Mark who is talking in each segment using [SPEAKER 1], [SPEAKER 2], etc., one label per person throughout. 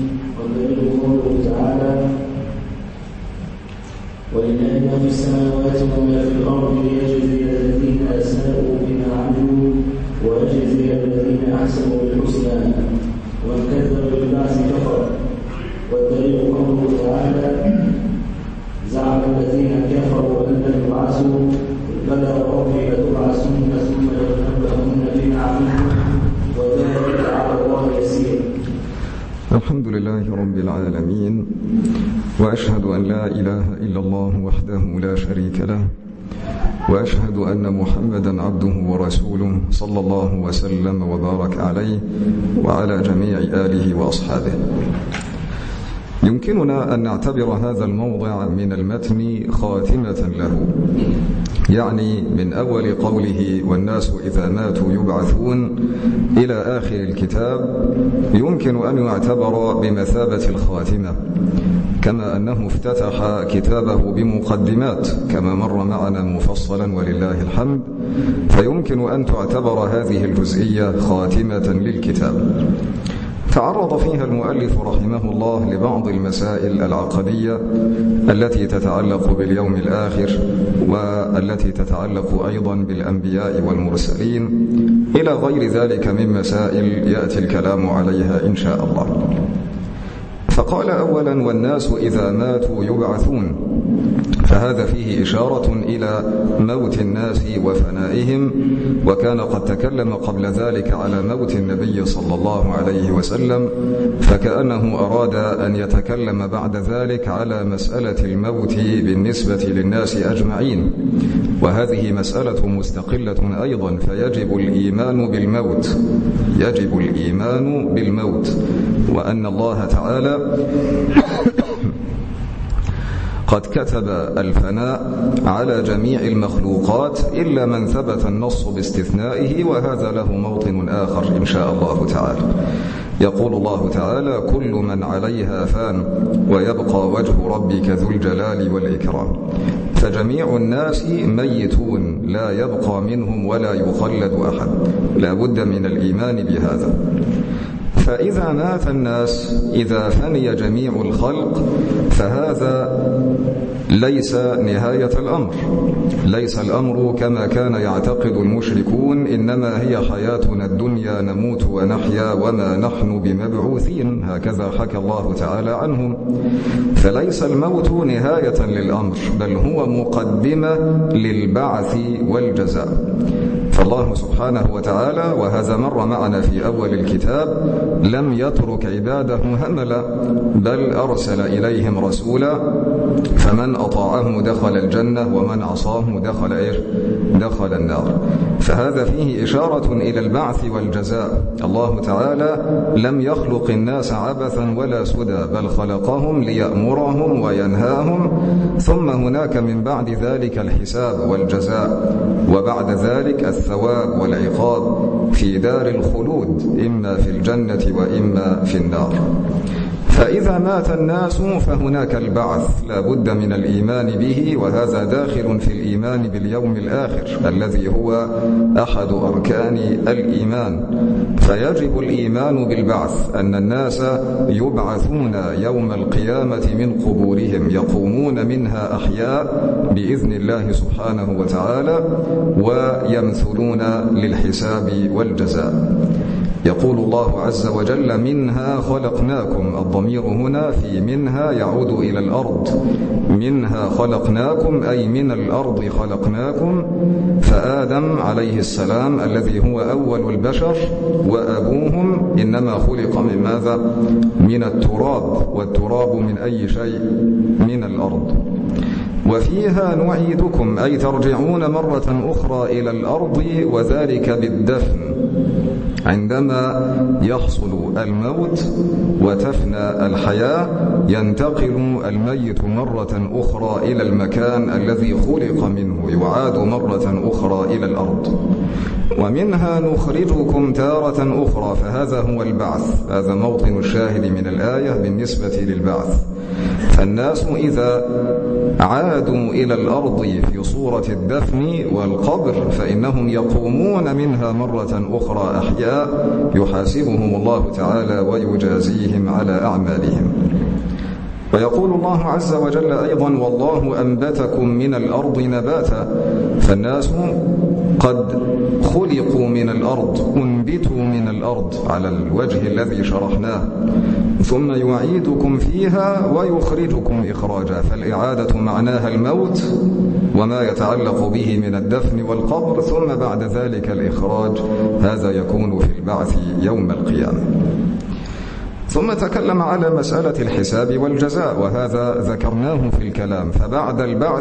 [SPEAKER 1] والدليل قوله تعالى: ولله ما في السماوات وما في الأرض ليجزي الذين أساءوا بما عملوا ويجزي الذين أحسنوا بالحسنى ومن كذب بالبعث كفر. والدليل قوله تعالى: زعم الذين كفروا أن لن يبعثوا بلى ربي لتبعثن ثم لتنبؤن بما عملتم وذلك على الله يسير.
[SPEAKER 2] الحمد لله رب العالمين، وأشهد أن لا إله إلا الله وحده لا شريك له، وأشهد أن محمدا عبده ورسوله صلى الله وسلم وبارك عليه وعلى جميع آله وأصحابه. يمكننا أن نعتبر هذا الموضع من المتن خاتمة له، يعني من أول قوله والناس إذا ماتوا يبعثون إلى آخر الكتاب يمكن أن يعتبر بمثابة الخاتمة، كما أنه افتتح كتابه بمقدمات كما مر معنا مفصلا ولله الحمد، فيمكن أن تعتبر هذه الجزئية خاتمة للكتاب. تعرض فيها المؤلف رحمه الله لبعض المسائل العقدية التي تتعلق باليوم الآخر والتي تتعلق أيضا بالأنبياء والمرسلين إلى غير ذلك من مسائل يأتي الكلام عليها إن شاء الله. فقال أولا: والناس إذا ماتوا يبعثون، فهذا فيه إشارة إلى موت الناس وفنائهم، وكان قد تكلم قبل ذلك على موت النبي صلى الله عليه وسلم، فكأنه أراد أن يتكلم بعد ذلك على مسألة الموت بالنسبة للناس أجمعين، وهذه مسألة مستقلة أيضا، فيجب الإيمان بالموت، يجب الإيمان بالموت، وأن الله تعالى قد كتب الفناء على جميع المخلوقات إلا من ثبت النص باستثنائه، وهذا له موطن آخر إن شاء الله تعالى. يقول الله تعالى: كل من عليها فان ويبقى وجه ربك ذو الجلال والإكرام. فجميع الناس ميتون، لا يبقى منهم ولا يخلد أحد، لا بد من الإيمان بهذا. فإذا مات الناس، إذا فني جميع الخلق، فهذا ليس نهاية الأمر، ليس الأمر كما كان يعتقد المشركون، إنما هي حياتنا الدنيا نموت ونحيا وما نحن بمبعوثين، هكذا حكى الله تعالى عنهم. فليس الموت نهاية للأمر، بل هو مقدمة للبعث والجزاء. فالله سبحانه وتعالى، وهذا مر معنا في أول الكتاب، لم يترك عباده هملا، بل أرسل إليهم رسولا، فمن أطاعه دخل الجنة ومن عصاه دخل النار. فهذا فيه إشارة إلى البعث والجزاء. الله تعالى لم يخلق الناس عبثا ولا سدى، بل خلقهم ليأمرهم وينهاهم، ثم هناك من بعد ذلك الحساب والجزاء، وبعد ذلك الثواب والعقاب في دار الخلود، إما في الجنة وإما في النار. فإذا مات الناس فهناك البعث، لا بد من الإيمان به، وهذا داخل في الإيمان باليوم الآخر الذي هو أحد أركان الإيمان. فيجب الإيمان بالبعث، أن الناس يبعثون يوم القيامة من قبورهم، يقومون منها أحياء بإذن الله سبحانه وتعالى، ويمثلون للحساب والجزاء. يقول الله عز وجل: منها خلقناكم، الضمير هنا في منها يعود إلى الأرض، منها خلقناكم أي من الأرض خلقناكم. فآدم عليه السلام الذي هو أول البشر وأبوهم إنما خلق من ماذا؟ من التراب، والتراب من أي شيء؟ من الأرض. وفيها نعيدكم أي ترجعون مرة أخرى إلى الأرض، وذلك بالدفن، عندما يحصل الموت وتفنى الحياة ينتقل الميت مرة أخرى إلى المكان الذي خلق منه، يعاد مرة أخرى إلى الأرض. ومنها نخرجكم تارة أخرى، فهذا هو البعث، هذا موطن الشاهد من الآية بالنسبة للبعث. فالناس إذا عادوا إلى الأرض في صورة الدفن والقبر فإنهم يقومون منها مرة والأخرى أحياء يحاسبهم الله تعالى ويجازيهم على أعمالهم. ويقول الله عز وجل أيضا: والله أنبتكم من الأرض نباتا. فالناس قد خلقوا من الأرض، أنبتوا من الأرض على الوجه الذي شرحناه، ثم يعيدكم فيها ويخرجكم إخراجا. فالإعادة معناها الموت وما يتعلق به من الدفن والقبر، ثم بعد ذلك الإخراج، هذا يكون في البعث يوم القيامة. ثم تكلم على مسألة الحساب والجزاء، وهذا ذكرناه في الكلام. فبعد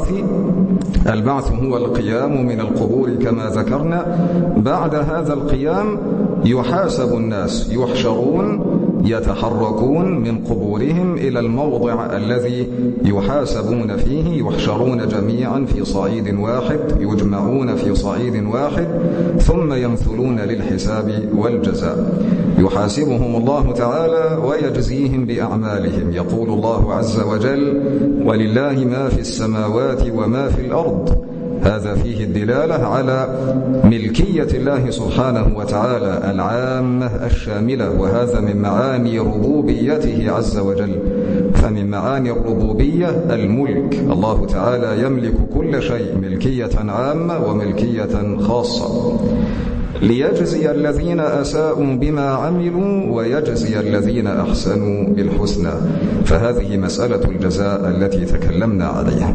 [SPEAKER 2] البعث هو القيام من القبور كما ذكرنا. بعد هذا القيام يحاسب الناس، يحشرون، يتحركون من قبورهم إلى الموضع الذي يحاسبون فيه، يحشرون جميعا في صعيد واحد، يجمعون في صعيد واحد، ثم يمثلون للحساب والجزاء. يحاسبهم الله تعالى ويجزيهم بأعمالهم. يقول الله عز وجل: ولله ما في السماوات وما في الأرض. هذا فيه الدلالة على ملكية الله سبحانه وتعالى العامة الشاملة، وهذا من معاني ربوبيته عز وجل. فمن معاني الربوبية الملك، الله تعالى يملك كل شيء ملكية عامة وملكية خاصة، ليجزي الذين أساءوا بما عملوا ويجزي الذين أحسنوا بالحسنى. فهذه مسألة الجزاء التي تكلمنا عليها.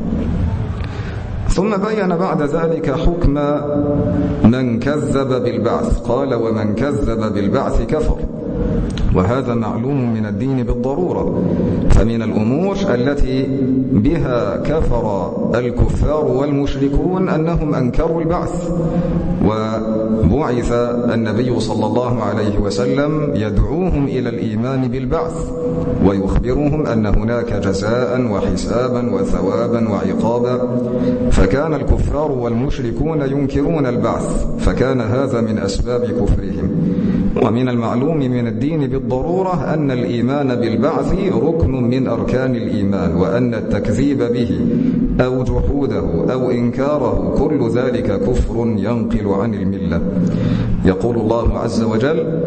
[SPEAKER 2] ثم بين بعد ذلك حكم من كذب بالبعث. قال: ومن كذب بالبعث كفر. وهذا معلوم من الدين بالضرورة. فمن الأمور التي بها كفر الكفار والمشركون أنهم أنكروا البعث. وبعث النبي صلى الله عليه وسلم يدعوهم إلى الإيمان بالبعث، ويخبرهم أن هناك جزاء وحسابا وثوابا وعقابا. فكان الكفار والمشركون ينكرون البعث، فكان هذا من أسباب كفرهم. ومن المعلوم من الدين بالضرورة أن الإيمان بالبعث ركن من أركان الإيمان، وأن التكذيب به أو جحوده أو إنكاره كل ذلك كفر ينقل عن الملة. يقول الله عز وجل: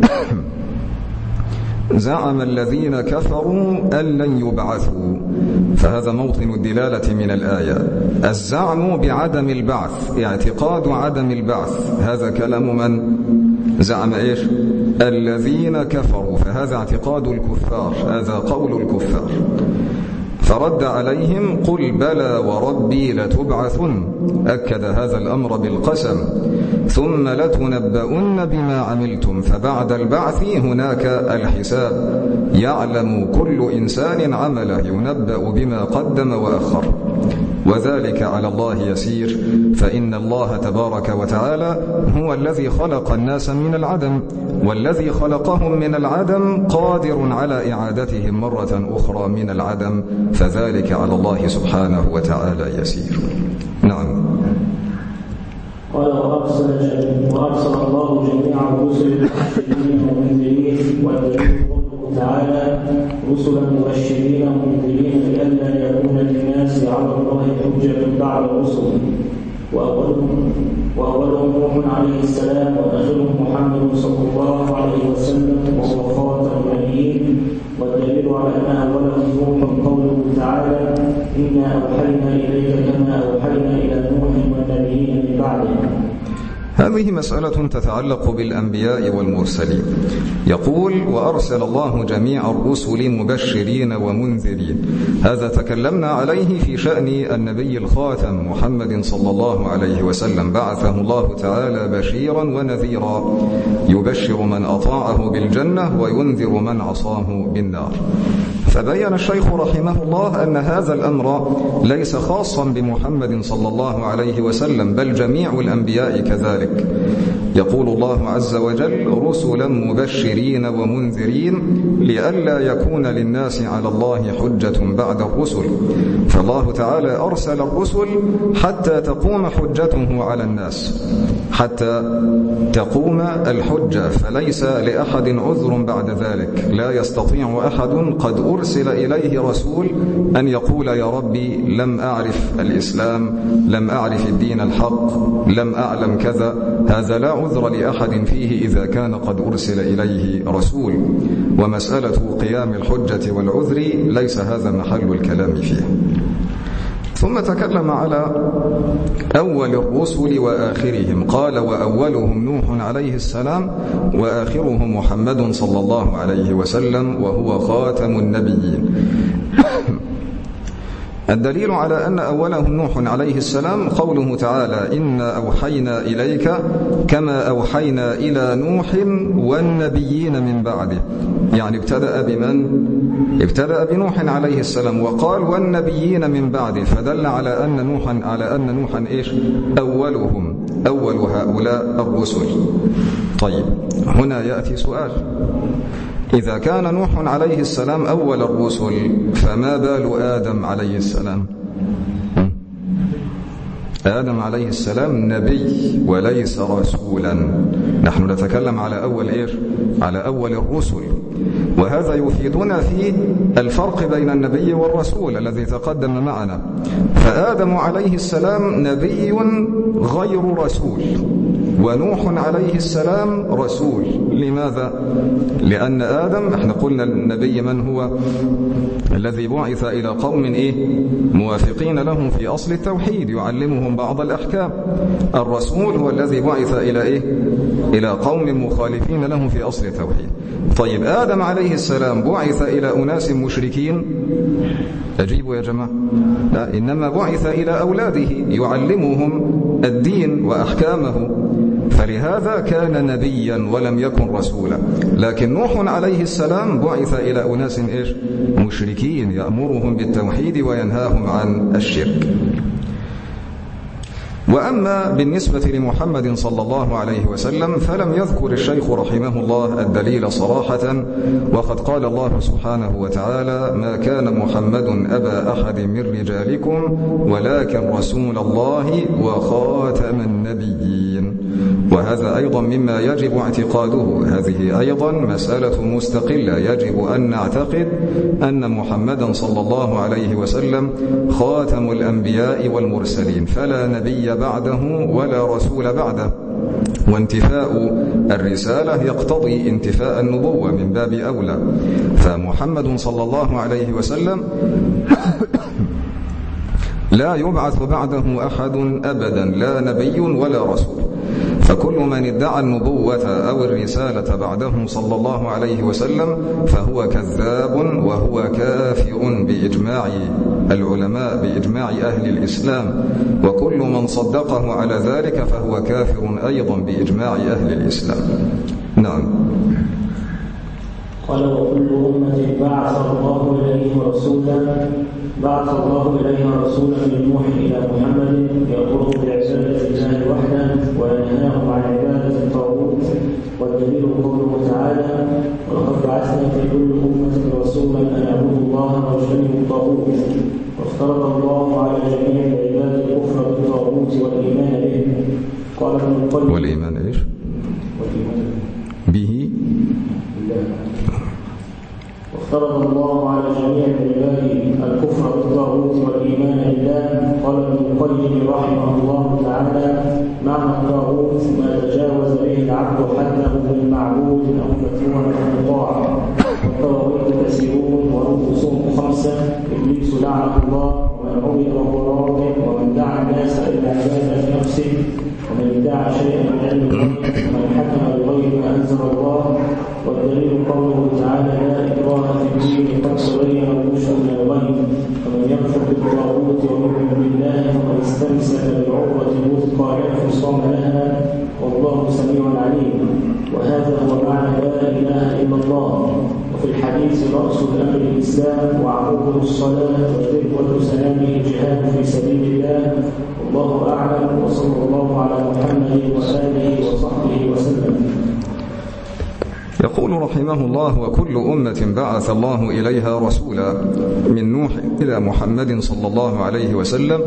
[SPEAKER 2] زعم الذين كفروا أن لن يبعثوا. فهذا موطن الدلالة من الآية. الزعم بعدم البعث، اعتقاد عدم البعث، هذا كلام من زعم إيش؟ الذين كفروا. فهذا اعتقاد الكفار، هذا قول الكفار. فرد عليهم: قل بلى وربي لتبعثن. أكد هذا الأمر بالقسم: ثم لتنبؤن بما عملتم. فبعد البعث هناك الحساب، يعلم كل إنسان عمله، ينبأ بما قدم وأخر، وذلك على الله يسير. فإن الله تبارك وتعالى هو الذي خلق الناس من العدم، والذي خلقهم من العدم قادر على إعادتهم مرة أخرى من العدم، فذلك على الله سبحانه وتعالى يسير. نعم.
[SPEAKER 1] قال: وأرسل الله جميع الرسل مبشرين ومنذرين. والدليل قوله تعالى: رسلا مبشرين ومنذرين لئلا يكون للناس على الله حجة بعد الرسل. وأولهم نوح عليه السلام، وآخرهم محمد صلى الله عليه وسلم، وهو خاتم النبيين. والدليل على أن أولهم نوح قوله تعالى: إنا أوحينا إليك كما أوحينا إلى نوح والنبيين من بعده.
[SPEAKER 2] هذه مسألة تتعلق بالأنبياء والمرسلين. يقول: وأرسل الله جميع الرسل مبشرين ومنذرين. هذا تكلمنا عليه في شأن النبي الخاتم محمد صلى الله عليه وسلم. بعثه الله تعالى بشيرا ونذيرا، يبشر من أطاعه بالجنة وينذر من عصاه بالنار. فبين الشيخ رحمه الله أن هذا الأمر ليس خاصا بمحمد صلى الله عليه وسلم، بل جميع الأنبياء كذلك. يقول الله عز وجل: رسلا مبشرين ومنذرين لئلا يكون للناس على الله حجة بعد الرسل، فالله تعالى أرسل الرسل حتى تقوم حجته على الناس، حتى تقوم الحجة، فليس لأحد عذر بعد ذلك. لا يستطيع أحد قد أرسل إليه رسول أن يقول يا ربي لم أعرف الإسلام، لم أعرف الدين الحق، لم أعلم كذا. هذا لا عذر لأحد فيه إذا كان قد أرسل إليه رسول. ومسألة قيام الحجة والعذر ليس هذا محل الكلام فيه. ثم تكلم على أول الرسل وآخرهم، قال وأولهم نوح عليه السلام وآخرهم محمد صلى الله عليه وسلم وهو خاتم النبيين. الدليل على أن أولهم نوح عليه السلام قوله تعالى إنا أوحينا إليك كما أوحينا إلى نوح والنبيين من بعده، يعني ابتدأ بمن؟ ابتدأ بنوح عليه السلام وقال والنبيين من بعده، فدل على أن نوحا إيش؟ أولهم، أول هؤلاء الرسل. طيب هنا يأتي سؤال، إذا كان نوح عليه السلام أول الرسل فما بال آدم عليه السلام؟ آدم عليه السلام نبي وليس رسولا. نحن نتكلم على أول إيش؟ على أول الرسل، وهذا يفيدنا في الفرق بين النبي والرسول الذي تقدم معنا. فآدم عليه السلام نبي غير رسول، ونوح عليه السلام رسول. لماذا؟ لأن آدم احنا قلنا النبي من هو؟ الذي بعث إلى قوم موافقين لهم في أصل التوحيد يعلمهم بعض الأحكام. الرسول هو الذي بعث إلى قوم مخالفين لهم في أصل التوحيد. طيب آدم عليه السلام بعث إلى أناس مشركين؟ أجيبوا يا جماعة، لا، إنما بعث إلى أولاده يعلمهم الدين وأحكامه، فلهذا كان نبيا ولم يكن رسولا. لكن نوح عليه السلام بعث إلى أناس مشركين يأمرهم بالتوحيد وينهاهم عن الشرك. وأما بالنسبة لمحمد صلى الله عليه وسلم فلم يذكر الشيخ رحمه الله الدليل صراحة، وقد قال الله سبحانه وتعالى ما كان محمد أبا أحد من رجالكم ولكن رسول الله وخاتم النبيين. وهذا أيضا مما يجب اعتقاده، هذه أيضا مسألة مستقلة، يجب أن نعتقد أن محمدا صلى الله عليه وسلم خاتم الأنبياء والمرسلين، فلا نبي بعده ولا رسول بعده، وانتفاء الرسالة يقتضي انتفاء النبوة من باب أولى. فمحمد صلى الله عليه وسلم لا يبعث بعده أحد أبدا، لا نبي ولا رسول. فكل من ادعى النبوة أو الرسالة بعده صلى الله عليه وسلم فهو كذاب وهو كافر بإجماع العلماء، بإجماع أهل الإسلام، وكل من صدقه على ذلك فهو كافر أيضا بإجماع أهل الإسلام. نعم.
[SPEAKER 1] قال وكل أمة بعث الله إليها رسولا من نوح إلى محمد يأمرهم بعبادة الله وحده وينهاهم عن عبادة الطاغوت. والدليل قوله تعالى ولقد بعثنا في كل أمة رسولا أن اعبدوا الله واجتنبوا الطاغوت. وافترض الله على جميع العباد الكفر بالطاغوت والإيمان به. قال ابن القيم
[SPEAKER 2] والإيمان إيش؟ به
[SPEAKER 1] وافترض الله على جميع العباد الكفر بالطاغوت والإيمان بالله. قال ابن القيم رحمه الله تعالى معنى الطاغوت ما تجاوز به العبد حده بالمعبود أو متبوع أو مطاع. والطواغيت كثيرون ورؤوسهم 5: إبليس لعنه الله، ومن عبد وهو راض، ومن دعا الناس إلى عبادة نفسه، ومن ادعى شيئا من علم الغيب، ومن حكم بغير ما أنزل الله. والدليل قوله تعالى لا إكراه في الدين قد تبين الرشد من الغي. فمن يكفر بالطاغوت ويؤمن بالله فقد استمسك بالعروة الوثقى لا انفصام لها، والله سميع عليم. وهذا هو معنى لا إله إلا الله. وفي الحديث رأس الأمر الإسلام وعموده الصلاة وذروة سلامه الجهاد في سبيل الله. والله أعلم، وصلى الله على محمد وآله وصحبه وسلم.
[SPEAKER 2] يقول رحمه الله: وكل أمة بعث الله إليها رسولا من نوح إلى محمد صلى الله عليه وسلم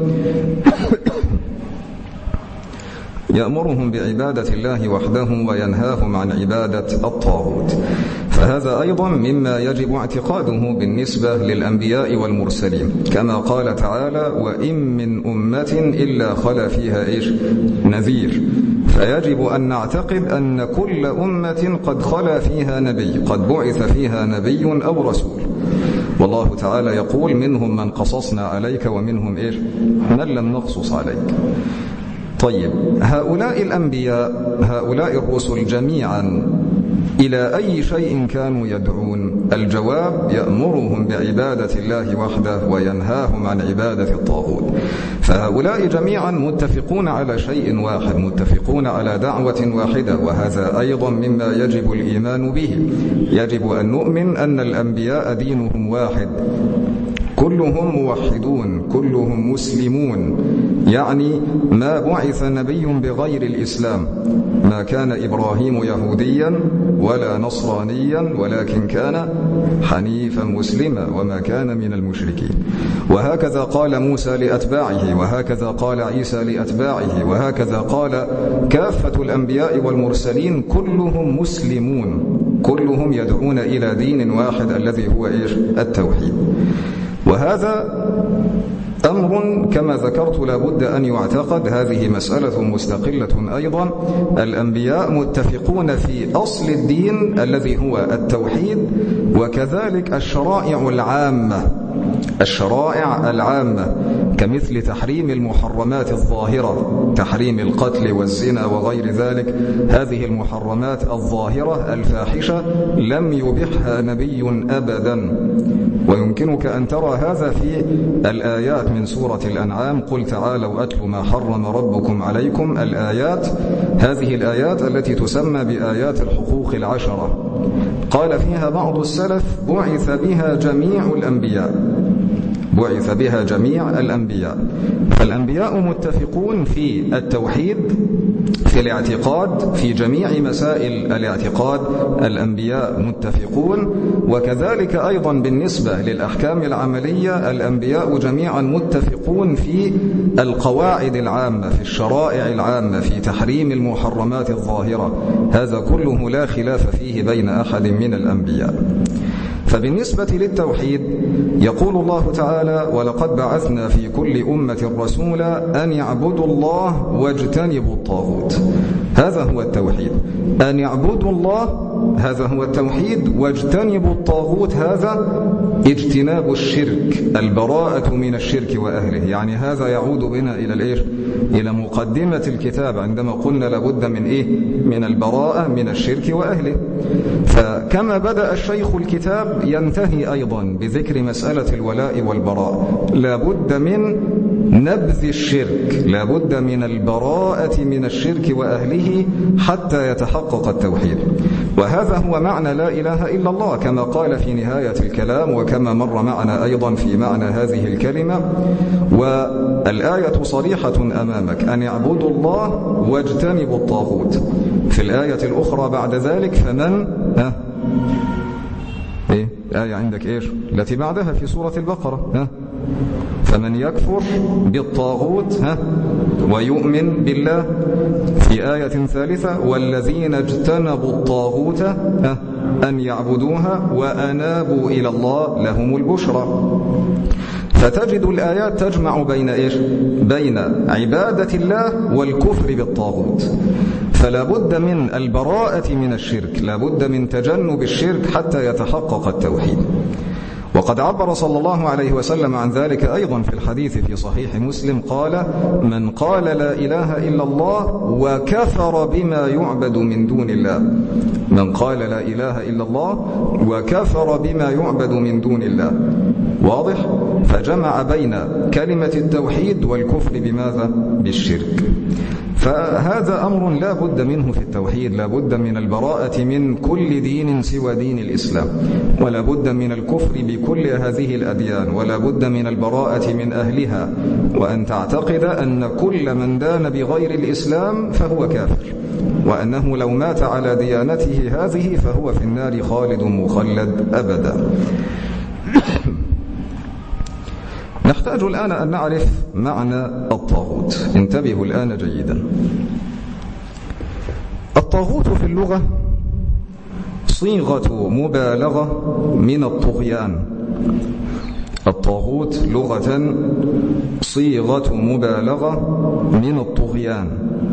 [SPEAKER 2] يأمرهم بعبادة الله وحده وينهاهم عن عبادة الطاغوت. فهذا أيضا مما يجب اعتقاده بالنسبة للأنبياء والمرسلين، كما قال تعالى: وإن من أمة إلا خلا فيها نذير. فيجب أن نعتقد أن كل أمة قد خلا فيها نبي، قد بعث فيها نبي أو رسول. والله تعالى يقول: منهم من قصصنا عليك ومنهم من لم نقصص عليك. طيب، هؤلاء الأنبياء، هؤلاء الرسل جميعا إلى أي شيء كانوا يدعون؟ الجواب: يأمرهم بعبادة الله وحده وينهاهم عن عبادة الطاغوت. فهؤلاء جميعا متفقون على شيء واحد، متفقون على دعوة واحدة، وهذا أيضا مما يجب الإيمان به. يجب أن نؤمن أن الأنبياء دينهم واحد، كلهم موحدون، كلهم مسلمون، يعني ما بعث نبي بغير الإسلام. ما كان إبراهيم يهوديا ولا نصرانيا، ولكن كان حنيفا مسلما وما كان من المشركين. وهكذا قال موسى لأتباعه، وهكذا قال عيسى لأتباعه، وهكذا قال كافة الأنبياء والمرسلين، كلهم مسلمون، كلهم يدعون إلى دين واحد الذي هو التوحيد. وهذا أمر كما ذكرت لابد أن يعتقد. هذه مسألة مستقلة أيضا. الأنبياء متفقون في أصل الدين الذي هو التوحيد، وكذلك الشرائع العامة، الشرائع العامة كمثل تحريم المحرمات الظاهرة، تحريم القتل والزنا وغير ذلك. هذه المحرمات الظاهرة الفاحشة لم يبحها نبي أبدا، ويمكنك أن ترى هذا في الآيات من سورة الأنعام: قل تعالوا أتل ما حرم ربكم عليكم. الآيات، هذه الآيات التي تسمى بآيات الحقوق العشرة، قال فيها بعض السلف: بعث بها جميع الأنبياء، بعث بها جميع الأنبياء. فالأنبياء متفقون في التوحيد، في الاعتقاد، في جميع مسائل الاعتقاد الأنبياء متفقون. وكذلك أيضا بالنسبة للأحكام العملية، الأنبياء جميعا متفقون في القواعد العامة، في الشرائع العامة، في تحريم المحرمات الظاهرة. هذا كله لا خلاف فيه بين أحد من الأنبياء. فبالنسبة للتوحيد يقول الله تعالى: ولقد بعثنا في كل أمة رسولا أن يعبدوا الله واجتنبوا الطاغوت. هذا هو التوحيد، أن يعبدوا الله، هذا هو التوحيد، واجتنبوا الطاغوت، هذا اجتناب الشرك، البراءة من الشرك وأهله. يعني هذا يعود بنا إلى مقدمة الكتاب عندما قلنا لابد من من البراءة من الشرك وأهله. فكما بدأ الشيخ الكتاب ينتهي أيضا بذكر مسألة الولاء والبراء. لابد من نبذ الشرك، لابد من البراءة من الشرك وأهله حتى يتحقق التوحيد. وهذا هو معنى لا إله إلا الله، كما قال في نهاية الكلام، وكما مر معنا أيضا في معنى هذه الكلمة. والآية صريحة أمامك: أن يعبدوا الله واجتنبوا الطاغوت. في الآية الأخرى بعد ذلك: فمن آية عندك التي بعدها في سورة البقرة: فمن يكفر بالطاغوت ويؤمن بالله. في آية ثالثة: والذين اجتنبوا الطاغوت أن يعبدوها وأنابوا إلى الله لهم البشرى. فتجد الآيات تجمع بين عبادة الله والكفر بالطاغوت. فلا بد من البراءة من الشرك، لا بد من تجنب الشرك حتى يتحقق التوحيد. وقد عبر صلى الله عليه وسلم عن ذلك أيضا في الحديث في صحيح مسلم، قال: من قال لا إله إلا الله وكفر بما يعبد من دون الله. من قال لا إله إلا الله وكفر بما يعبد من دون الله. واضح؟ فجمع بين كلمة التوحيد والكفر بماذا؟ بالشرك. فهذا أمر لا بد منه في التوحيد، لا بد من البراءة من كل دين سوى دين الإسلام، ولا بد من الكفر بكل هذه الأديان، ولا بد من البراءة من أهلها، وأن تعتقد أن كل من دان بغير الإسلام فهو كافر، وأنه لو مات على ديانته هذه فهو في النار خالد مخلد أبدا. نحتاج الآن أن نعرف معنى الطاغوت. انتبهوا الآن جيدا. الطاغوت في اللغة صيغة مبالغة من الطغيان. الطاغوت لغة صيغة مبالغة من الطغيان.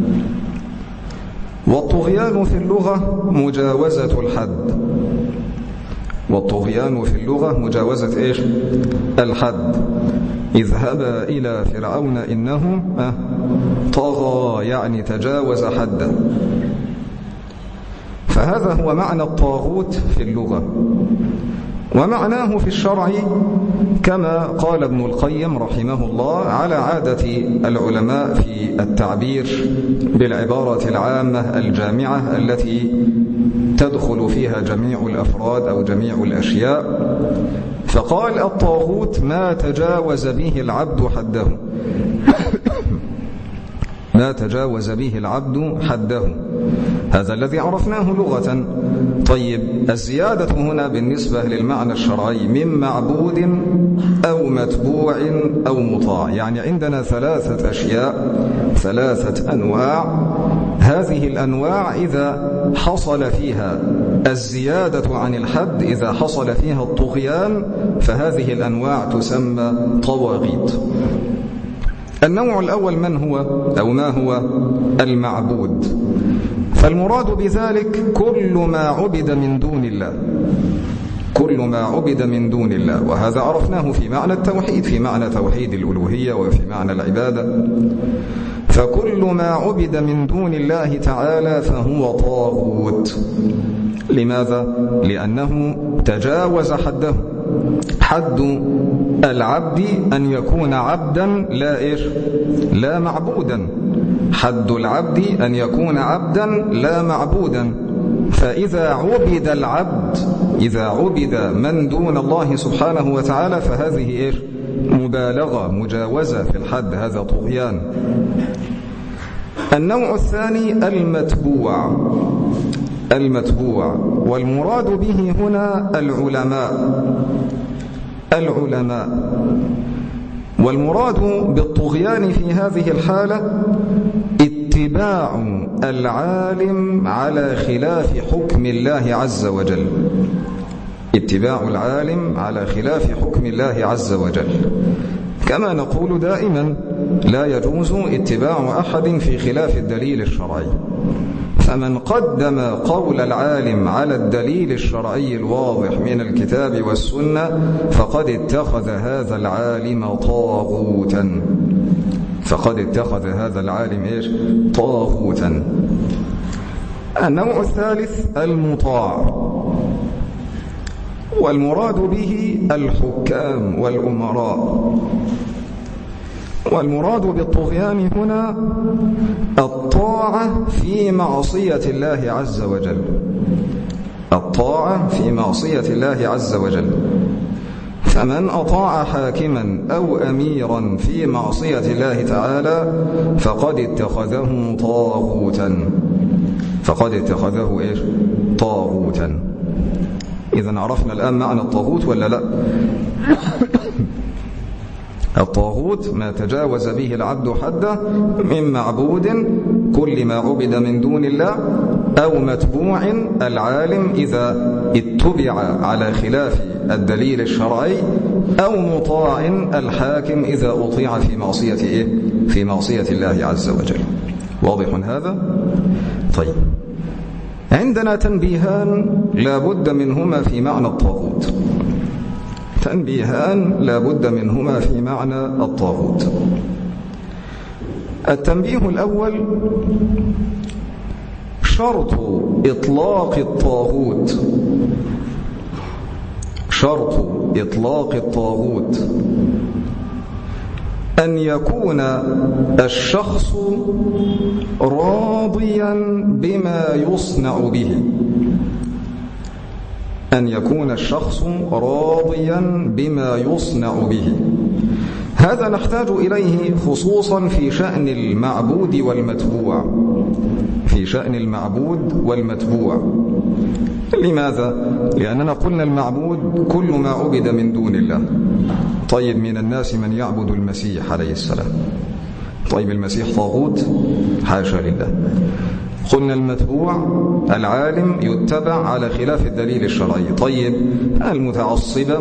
[SPEAKER 2] والطغيان في اللغة مجاوزة الحد. والطغيان في اللغة مجاوزة إيش؟ الحد. اذهبا إلى فرعون إنه طغى، يعني تجاوز حده. فهذا هو معنى الطاغوت في اللغة. ومعناه في الشرع كما قال ابن القيم رحمه الله على عادة العلماء في التعبير بالعبارة العامة الجامعة التي تدخل فيها جميع الأفراد أو جميع الأشياء، فقال الطاغوت ما تجاوز به العبد حده. ما تجاوز به العبد حده، هذا الذي عرفناه لغة. طيب، الزيادة هنا بالنسبة للمعنى الشرعي من معبود أو متبوع أو مطاع، يعني عندنا ثلاثة أشياء، ثلاثة أنواع. هذه الأنواع إذا حصل فيها الزيادة عن الحد، إذا حصل فيها الطغيان، فهذه الأنواع تسمى طواغيت. النوع الأول من هو أو ما هو؟ المعبود. فالمراد بذلك كل ما عبد من دون الله، كل ما عبد من دون الله. وهذا عرفناه في معنى التوحيد، في معنى توحيد الألوهية وفي معنى العبادة. فكل ما عبد من دون الله تعالى فهو طاغوت. لماذا؟ لأنه تجاوز حده. حد العبد أن يكون عبدا لا إيش؟ لا معبودا. حد العبد أن يكون عبدا لا معبودا. فإذا عبد العبد، إذا عبد من دون الله سبحانه وتعالى، فهذه إيش؟ مبالغة، مجاوزة في الحد، هذا طغيان. النوع الثاني المتبوع. المتبوع، والمراد به هنا العلماء. العلماء. والمراد بالطغيان في هذه الحالة اتباع العالم على خلاف حكم الله عز وجل. اتباع العالم على خلاف حكم الله عز وجل. كما نقول دائما لا يجوز اتباع أحد في خلاف الدليل الشرعي. فمن قدم قول العالم على الدليل الشرعي الواضح من الكتاب والسنة فقد اتخذ هذا العالم طاغوتا. فقد اتخذ هذا العالم إيش؟ طاغوتا. النوع الثالث المطاع، والمراد به الحكام والأمراء. والمراد بالطغيان هنا الطاعة في معصية الله عز وجل. الطاعة في معصية الله عز وجل. فمن أطاع حاكما أو أميرا في معصية الله تعالى فقد اتخذه طاغوتا. فقد اتخذه إيش؟ طاغوتا. إذن عرفنا الآن معنى الطاغوت ولا لا؟ الطاغوت ما تجاوز به العبد حده من معبود، كل ما عبد من دون الله، أو متبوع العالم إذا اتبع على خلاف الدليل الشرعي، أو مطاع الحاكم إذا أطيع في معصية إيه؟ في معصية الله عز وجل. واضح هذا؟ طيب، عندنا تنبيهان لا بد منهما في معنى الطاغوت. تنبيهان لا بد منهما في معنى الطاغوت. التنبيه الأول: شرط إطلاق الطاغوت، شرط إطلاق الطاغوت أن يكون الشخص راضيا بما يصنع به. أن يكون الشخص راضيا بما يصنع به. هذا نحتاج إليه خصوصا في شأن المعبود والمتبوع. في في شأن المعبود والمتبوع. لماذا؟ لأننا قلنا المعبود كل ما عبد من دون الله. طيب من الناس من يعبد المسيح عليه السلام. طيب المسيح طاغوت؟ حاشا لله. قلنا المتبوع العالم يتبع على خلاف الدليل الشرعي. طيب المتعصبة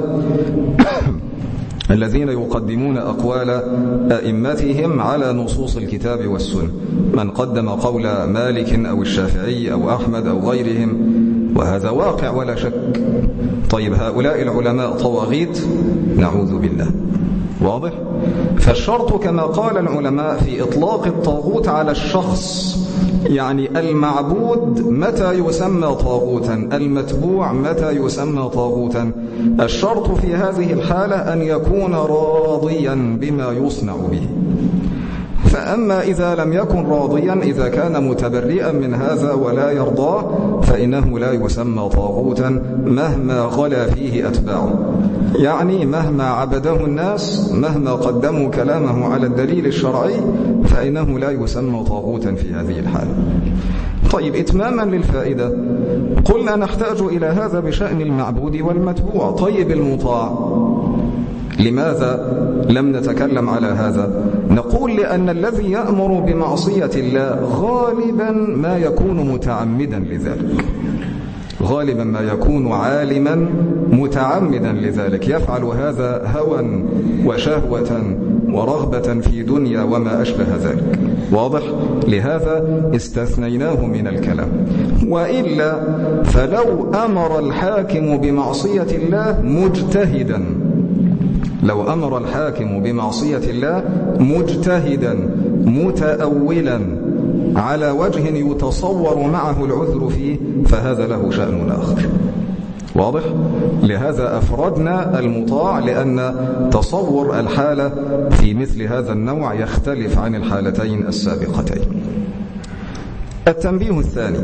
[SPEAKER 2] الذين يقدمون أقوال أئمتهم على نصوص الكتاب والسنة، من قدم قول مالك أو الشافعي أو أحمد أو غيرهم، وهذا واقع ولا شك. طيب هؤلاء العلماء طواغيت؟ نعوذ بالله. واضح؟ فالشرط كما قال العلماء في إطلاق الطاغوت على الشخص، يعني المعبود متى يسمى طاغوتا، المتبوع متى يسمى طاغوتا؟ الشرط في هذه الحالة أن يكون راضيا بما يصنع به. فأما إذا لم يكن راضيا، إذا كان متبرئا من هذا ولا يرضاه، فإنه لا يسمى طاغوتا مهما غلا فيه أتباعه. يعني مهما عبده الناس، مهما قدموا كلامه على الدليل الشرعي، فإنه لا يسمى طاغوتا في هذه الحالة. طيب إتماما للفائدة، قلنا نحتاج إلى هذا بشأن المعبود والمتبوع. طيب المطاع لماذا لم نتكلم على هذا؟ نقول لأن الذي يأمر بمعصية الله غالبا ما يكون متعمدا لذلك، غالبا ما يكون عالما متعمدا لذلك، يفعل هذا هوى وشهوة ورغبة في دنيا وما أشبه ذلك. واضح؟ لهذا استثنيناه من الكلام. وإلا فلو أمر الحاكم بمعصية الله مجتهدا، لو أمر الحاكم بمعصية الله مجتهدا متأولا على وجه يتصور معه العذر فيه، فهذا له شأن آخر. واضح؟ لهذا أفردنا المطاع، لأن تصور الحالة في مثل هذا النوع يختلف عن الحالتين السابقتين. التنبيه الثاني: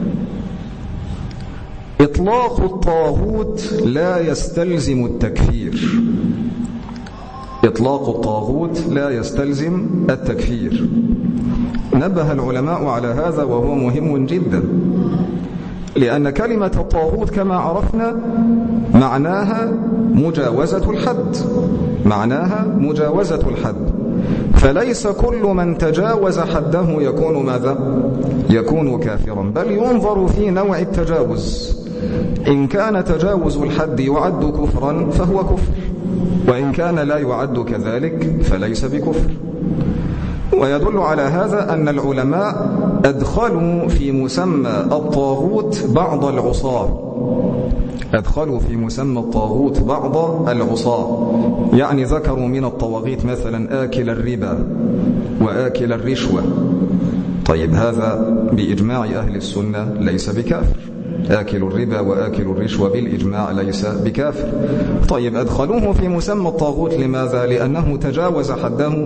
[SPEAKER 2] إطلاق الطاغوت لا يستلزم التكفير. إطلاق الطاغوت لا يستلزم التكفير. نبه العلماء على هذا وهو مهم جدا، لأن كلمة الطاغوت كما عرفنا معناها مجاوزة الحد، معناها مجاوزة الحد. فليس كل من تجاوز حده يكون ماذا؟ يكون كافرا، بل ينظر في نوع التجاوز. إن كان تجاوز الحد يعد كفرا فهو كفر، وإن كان لا يعد كذلك فليس بكفر. ويدل على هذا أن العلماء أدخلوا في مسمى الطاغوت بعض العصاة، أدخلوا في مسمى الطاغوت بعض العصاة، يعني ذكروا من الطواغيت مثلا آكل الربا وآكل الرشوة. طيب هذا بإجماع أهل السنة ليس بكافر، آكل الربا وآكل الرشوة بالإجماع ليس بكافر. طيب أدخلوه في مسمى الطاغوت لماذا؟ لأنه تجاوز حده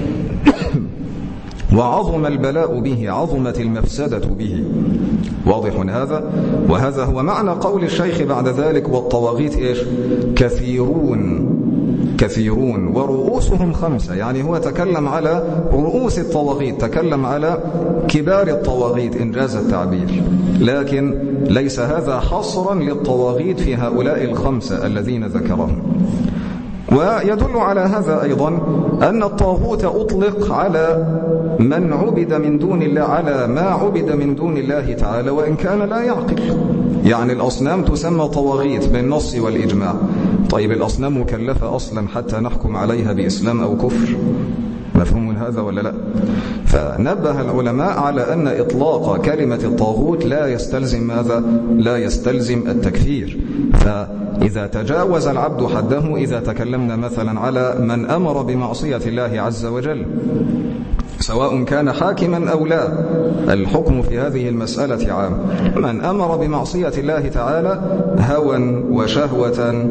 [SPEAKER 2] وعظم البلاء به، عظمت المفسدة به. واضح هذا؟ وهذا هو معنى قول الشيخ بعد ذلك: والطواغيت إيش؟ كثيرون كثيرون ورؤوسهم خمسة. يعني هو تكلم على رؤوس الطواغيت، تكلم على كبار الطواغيت إن جاز التعبير، لكن ليس هذا حصرا للطواغيت في هؤلاء الخمسة الذين ذكرهم. ويدل على هذا أيضا أن الطاغوت أطلق على من عبد من دون الله، على ما عبد من دون الله تعالى وإن كان لا يعقل. يعني الأصنام تسمى طواغيت بالنص والإجماع. طيب الأصنام مكلفة أصلا حتى نحكم عليها بإسلام أو كفر؟ مفهوم هذا ولا لا؟ فنبه العلماء على أن إطلاق كلمة الطاغوت لا يستلزم ماذا؟ لا يستلزم التكفير. فإذا تجاوز العبد حده، إذا تكلمنا مثلا على من أمر بمعصية الله عز وجل سواء كان حاكما أو لا، الحكم في هذه المسألة عام. من أمر بمعصية الله تعالى هوى وشهوة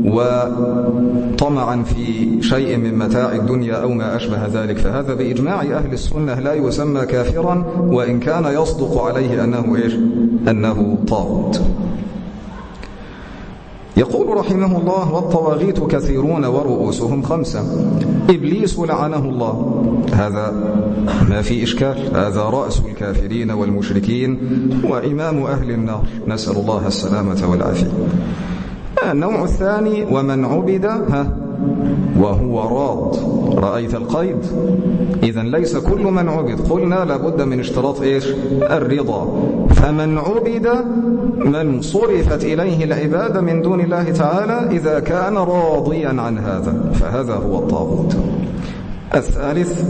[SPEAKER 2] وطمعا في شيء من متاع الدنيا أو ما أشبه ذلك، فهذا بإجماع أهل السنة لا يسمى كافرا، وإن كان يصدق عليه أنه إيش؟ أنه طاغوت. يقول رحمه الله: والطواغيت كثيرون ورؤوسهم 5. إبليس لعنه الله، هذا ما في إشكال، هذا رأس الكافرين والمشركين وإمام أهل النار، نسأل الله السلامة والعافية. النوع الثاني: ومن عبد وهو راض. رأيت القيد؟ إذن ليس كل من عبد، قلنا لابد من اشتراط الرضا. فمن عبد من صرفت إليه العبادة من دون الله تعالى إذا كان راضيا عن هذا، فهذا هو الطاغوت. الثالث: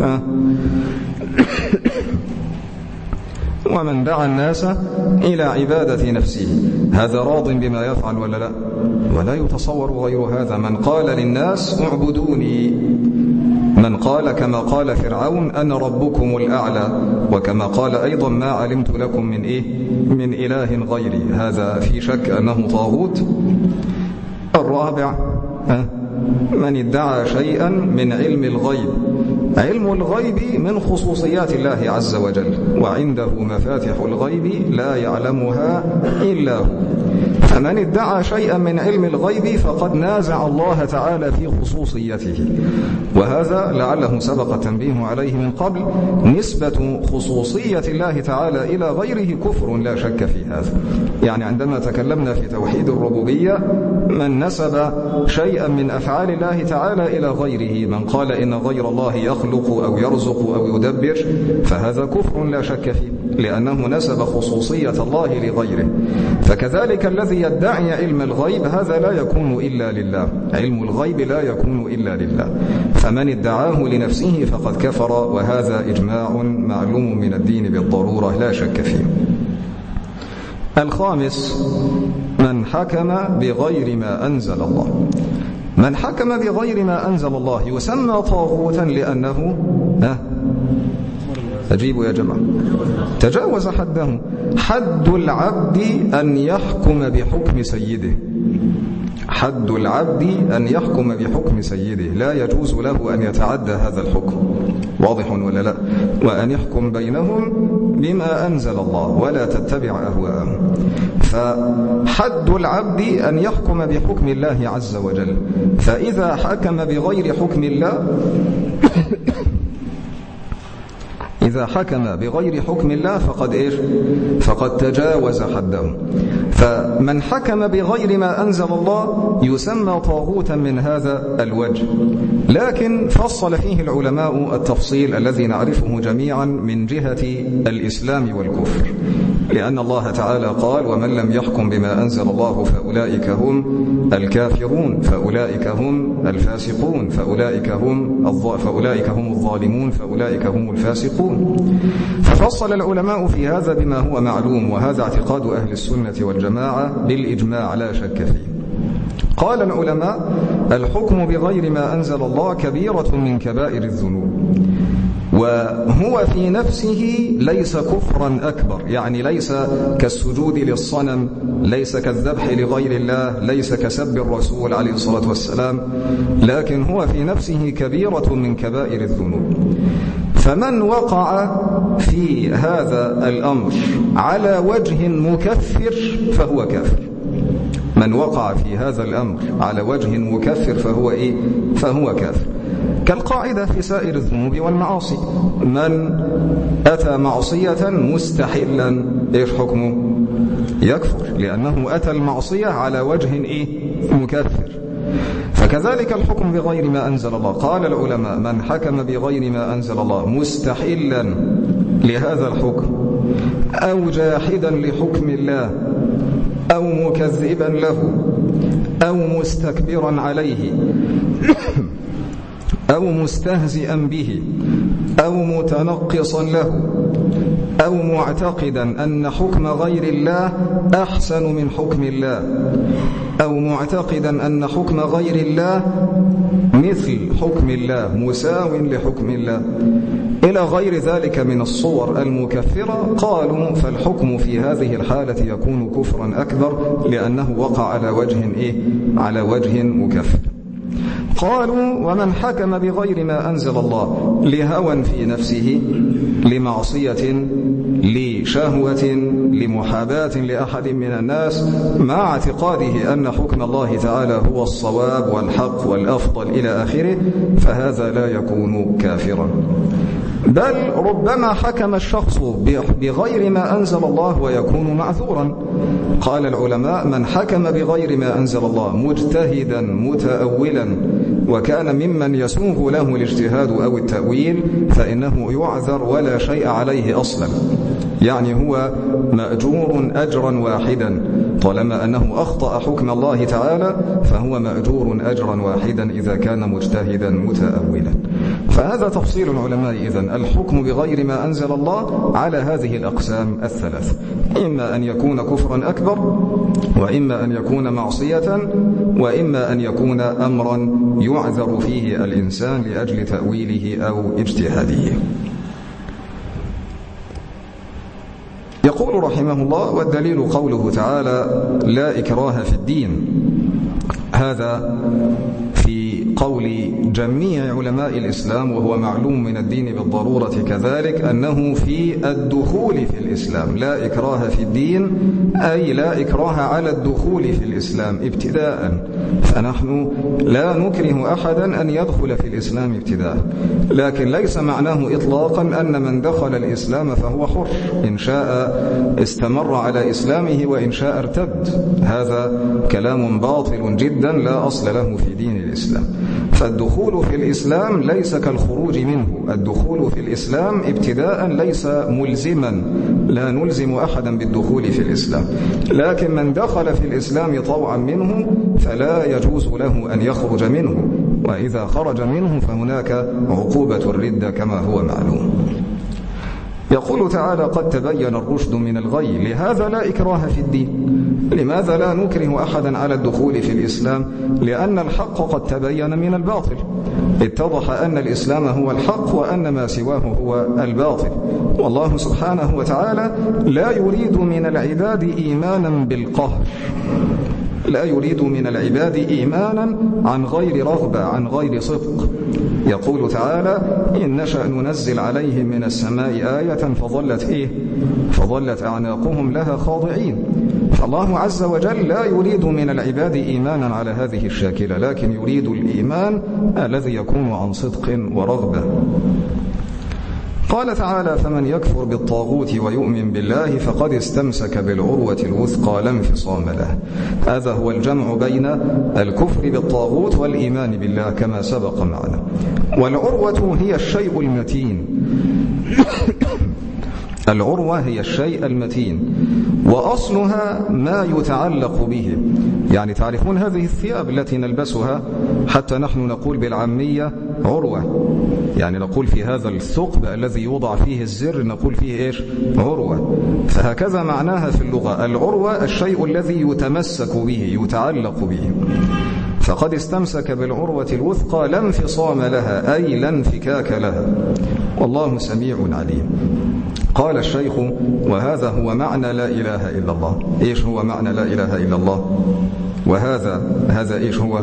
[SPEAKER 2] ومن دعا الناس إلى عبادة نفسه، هذا راض بما يفعل ولا لا؟ ولا يتصور غير هذا. من قال للناس اعبدوني، من قال كما قال فرعون أنا ربكم الأعلى، وكما قال أيضا ما علمت لكم من إله غيري، هذا في شك أنه طاغوت. الرابع: من ادعى شيئا من علم الغيب. علم الغيب من خصوصيات الله عز وجل، وعنده مفاتح الغيب لا يعلمها إلا هو. فمن ادعى شيئا من علم الغيب فقد نازع الله تعالى في خصوصيته، وهذا لعله سبق التنبيه عليه من قبل. نسبة خصوصية الله تعالى إلى غيره كفر لا شك في هذا. يعني عندما تكلمنا في توحيد الربوبية، من نسب شيئا من أفعال الله تعالى إلى غيره، من قال إن غير الله يخلق أو يرزق أو يدبر، فهذا كفر لا شك فيه، لأنه نسب خصوصية الله لغيره. فكذلك الذي يدعي علم الغيب هذا لا يكون إلا لله، علم الغيب لا يكون إلا لله، فمن ادعاه لنفسه فقد كفر، وهذا إجماع معلوم من الدين بالضرورة لا شك فيه. الخامس: من حكم بغير ما أنزل الله. من حكم بغير ما أنزل الله يسمى طاغوتا لأنه أجيبوا يا جماعة، تجاوز حده. حد العبد أن يحكم بحكم سيده، حد العبد أن يحكم بحكم سيده، لا يجوز له أن يتعدى هذا الحكم، واضح ولا لا؟ وأن يحكم بينهم بما أنزل الله ولا تتبع أهواءهم. فحد العبد أن يحكم بحكم الله عز وجل، فإذا حكم بغير حكم الله إذا حكم بغير حكم الله فقد تجاوز حده. فمن حكم بغير ما أنزل الله يسمى طاغوتا من هذا الوجه. لكن فصل فيه العلماء التفصيل الذي نعرفه جميعا من جهة الإسلام والكفر، لأن الله تعالى قال: ومن لم يحكم بما أنزل الله فأولئك هم الكافرون، فأولئك هم الفاسقون، فأولئك هم الظالمون، فأولئك هم الفاسقون. ففصل العلماء في هذا بما هو معلوم، وهذا اعتقاد أهل السنة والجماعة بالإجماع لا شك فيه. قال العلماء: الحكم بغير ما أنزل الله كبيرة من كبائر الذنوب، وهو في نفسه ليس كفرا أكبر، يعني ليس كالسجود للصنم، ليس كالذبح لغير الله، ليس كسب الرسول عليه الصلاة والسلام، لكن هو في نفسه كبيرة من كبائر الذنوب. فمن وقع في هذا الأمر على وجه مكفر فهو كافر. من وقع في هذا الأمر على وجه مكفر فهو كافر. كالقاعدة في سائر الذنوب والمعاصي، من أتى معصية مستحلا حكمه؟ يكفر، لأنه أتى المعصية على وجه مكفر. فكذلك الحكم بغير ما أنزل الله. قال العلماء: من حكم بغير ما أنزل الله مستحلا لهذا الحكم، أو جاحدا لحكم الله، أو مكذبا له، أو مستكبرا عليه، أو مستهزئا به، أو متنقصا له، أو معتقدا أن حكم غير الله أحسن من حكم الله، أو معتقدا أن حكم غير الله مثل حكم الله، مساو لحكم الله، إلى غير ذلك من الصور المكفرة. قالوا: فالحكم في هذه الحالة يكون كفرا أكبر، لأنه وقع على وجه مكفر. قالوا ومن حكم بغير ما أنزل الله لهوى في نفسه، لمعصية، لشهوة، لمحاباة لأحد من الناس، مع اعتقاده أن حكم الله تعالى هو الصواب والحق والأفضل إلى آخره، فهذا لا يكون كافرا، بل ربما حكم الشخص بغير ما أنزل الله ويكون معذورا. قال العلماء: من حكم بغير ما أنزل الله مجتهدا متأولا وكان ممن يسوغ له الاجتهاد أو التأويل فإنه يعذر ولا شيء عليه أصلا، يعني هو مأجور أجرا واحدا، طالما أنه أخطأ حكم الله تعالى فهو مأجور أجرا واحدا إذا كان مجتهدا متأولا. فهذا تفصيل العلماء إذن: الحكم بغير ما أنزل الله على هذه الأقسام الثلاث، إما أن يكون كفرا أكبر، وإما أن يكون معصية، وإما أن يكون أمرا يعذر فيه الإنسان لأجل تأويله أو اجتهاده. يقول رحمه الله: والدليل قوله تعالى: لا إكراه في الدين. هذا في قول جميع علماء الإسلام، وهو معلوم من الدين بالضرورة كذلك، أنه في الدخول في الإسلام. لا إكراه في الدين أي لا إكراه على الدخول في الإسلام ابتداء، فنحن لا نكره أحدا أن يدخل في الإسلام ابتداء، لكن ليس معناه إطلاقا أن من دخل الإسلام فهو حر، إن شاء استمر على إسلامه وإن شاء ارتد. هذا كلام باطل جدا لا أصل له في دين الإسلام. فالدخول في الإسلام ليس كالخروج منه، الدخول في الإسلام ابتداء ليس ملزما، لا نلزم أحدا بالدخول في الإسلام، لكن من دخل في الإسلام طوعا منه فلا يجوز له أن يخرج منه، وإذا خرج منه فهناك عقوبة الردة كما هو معلوم. يقول تعالى: قد تبين الرشد من الغي، لهذا لا إكراه في الدين. لماذا لا نكره أحدا على الدخول في الإسلام؟ لأن الحق قد تبين من الباطل، اتضح أن الإسلام هو الحق وأن ما سواه هو الباطل، والله سبحانه وتعالى لا يريد من العباد إيمانا بالقهر، لا يريد من العباد إيمانا عن غير رغبة، عن غير صدق. يقول تعالى: إن نشأ ننزل عليهم من السماء آية فظلت أعناقهم لها خاضعين. فالله عز وجل لا يريد من العباد إيمانا على هذه الشاكلة، لكن يريد الإيمان الذي يكون عن صدق ورغبة. قال تعالى: فمن يكفر بالطاغوت ويؤمن بالله فقد استمسك بالعروة الوثقى لا انفصام له. هذا هو الجمع بين الكفر بالطاغوت والإيمان بالله كما سبق معنا. والعروة هي الشيء المتين العروة هي الشيء المتين، وأصلها ما يتعلق به. يعني تعرفون هذه الثياب التي نلبسها حتى نحن نقول بالعامية عروة، يعني نقول في هذا الثقب الذي يوضع فيه الزر نقول فيه إيش؟ عروة. فهكذا معناها في اللغة، العروة الشيء الذي يتمسك به يتعلق به. فقد استمسك بالعروة الوثقى لا انفصام لها، أي لا انفكاك لها، والله سميع عليم. قال الشيخ: وهذا هو معنى لا إله إلا الله. إيش هو معنى لا إله إلا الله؟ وهذا إيش هو؟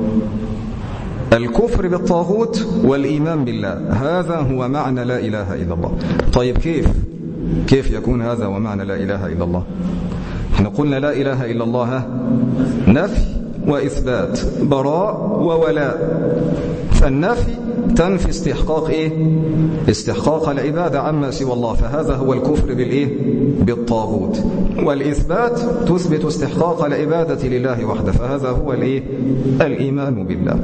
[SPEAKER 2] الكفر بالطاغوت والإيمان بالله، هذا هو معنى لا إله إلا الله. طيب كيف يكون هذا ومعنى لا إله إلا الله؟ احنا قلنا لا إله إلا الله نفي وإثبات، براء وولاء. فالنفي تنفي استحقاق استحقاق العبادة عما سوى الله، فهذا هو الكفر بالطاغوت. والإثبات تثبت استحقاق العبادة لله وحده، فهذا هو الإيمان بالله.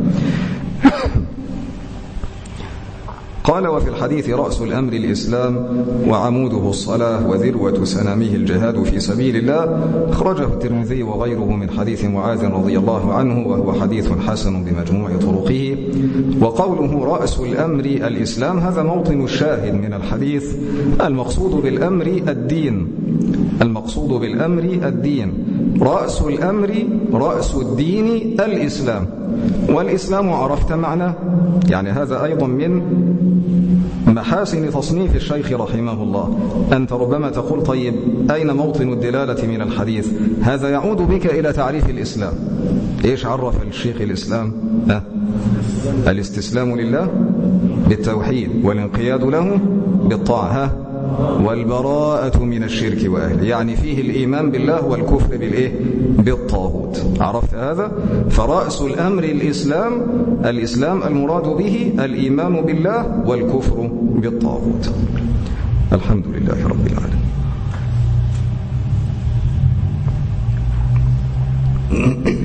[SPEAKER 2] قال: وفي الحديث رأس الأمر الإسلام وعموده الصلاة وذروة سنامه الجهاد في سبيل الله. أخرجه الترمذي وغيره من حديث معاذ رضي الله عنه، وهو حديث حسن بمجموع طرقه. وقوله رأس الأمر الإسلام هذا موطن الشاهد من الحديث. المقصود بالأمر الدين، المقصود بالأمر الدين. رأس الأمر رأس الدين الإسلام، والإسلام عرفت معناه. يعني هذا أيضا من محاسن تصنيف الشيخ رحمه الله. أنت ربما تقول: طيب أين موطن الدلالة من الحديث؟ هذا يعود بك إلى تعريف الإسلام. إيش عرف الشيخ الإسلام؟ الاستسلام لله بالتوحيد والانقياد له بالطاعة، والبراءة من الشرك وأهله، يعني فيه الإيمان بالله والكفر بالطاغوت. عرفت هذا؟ فرأس الأمر الإسلام المراد به الإيمان بالله والكفر بالطاغوت. الحمد لله رب العالمين.